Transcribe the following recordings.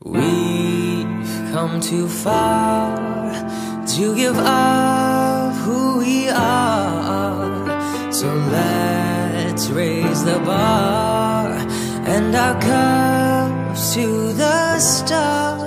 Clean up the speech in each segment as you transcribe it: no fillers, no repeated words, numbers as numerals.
We've come too far to give up who we are. So let's raise the bar and our cups to the stars.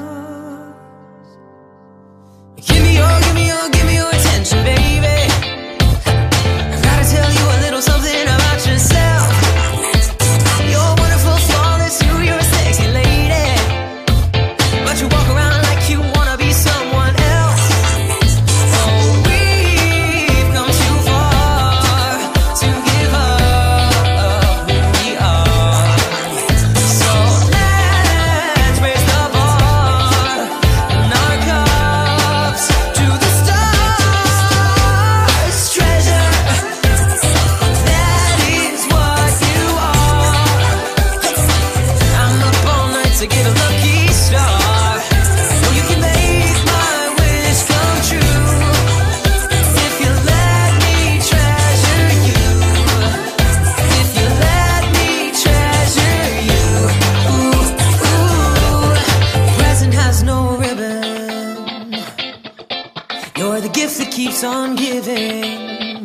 Give me your attention, baby. I've gotta tell you a little something about yourself. You're wonderful, flawless, you're a sexy lady, but you walk around like you wanna be someone else. Oh, we've come too far to give up who we are. So let's raise the bar and our cups to the stars. Treasure, that is what you are. I'm up all night to get a lucky star. Oh, you can make my wish come true if you let me treasure you. If you let me treasure you. Ooh, ooh. Present has no ribbon. You're the gift that keeps on giving.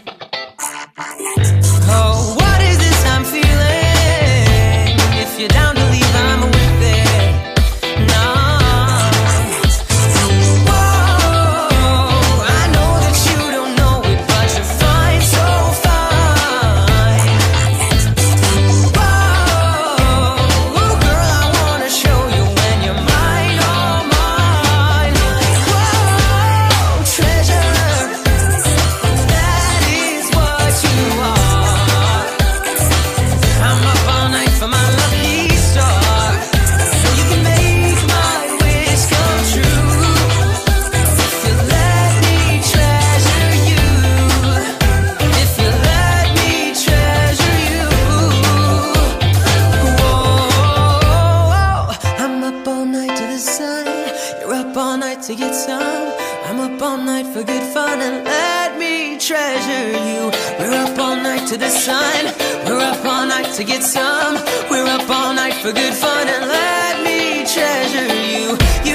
Oh, what is this I'm feeling? If you're down to leave, I'm with it. Nah. Whoa, I know that you don't know it, but you're fine, so fine. Whoa, girl, I wanna show you when you're mine, all mine. Whoa, treasure, that is what you are. I'm up all night for my lucky star. So you can make my wish come true if you let me treasure you. If you let me treasure you. Whoa, I'm up all night to the sun. You're up all night to get some. I'm up all night for good fun and let me treasure you. We're up all night to the sun. We're up all night to get some. We're up all night for good fun and let me treasure you.